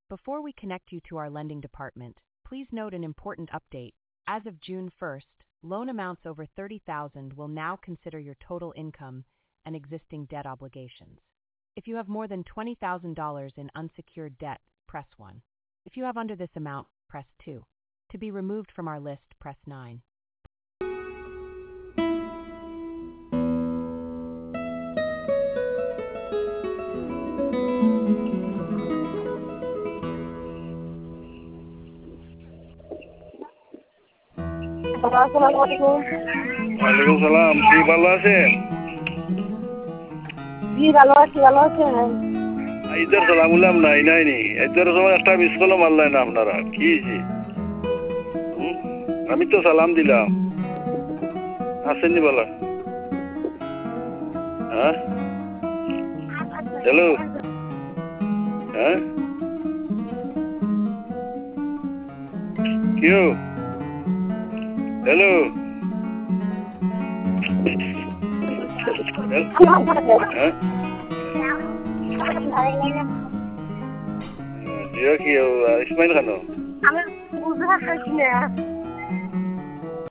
Before we connect you to our lending department, please note an important update. As of June 1st, loan amounts over $30,000 will now consider your total income and existing debt obligations. If you have more than $20,000 in unsecured debt, press 1. If you have under this amount, press 2. To be removed from our list, press 9. আসসালামু ওয়ালাইকুম সালাম। কি ভালো আছেন? জি ভালো আছি, ভালো আছেন? ঈদের সালাম উলাম নাই ঈদের সময় একটা মিস কলও মারলেন না আপনারা, কি হয়েছে? আমি তো সালাম দিলাম, আসেননি বলা। হ্যাঁ হ্যালো, হ্যাঁ কেউ হ্যালো, হ্যাঁ কি ইসমাইল খান আমি বুঝতে পারছি না।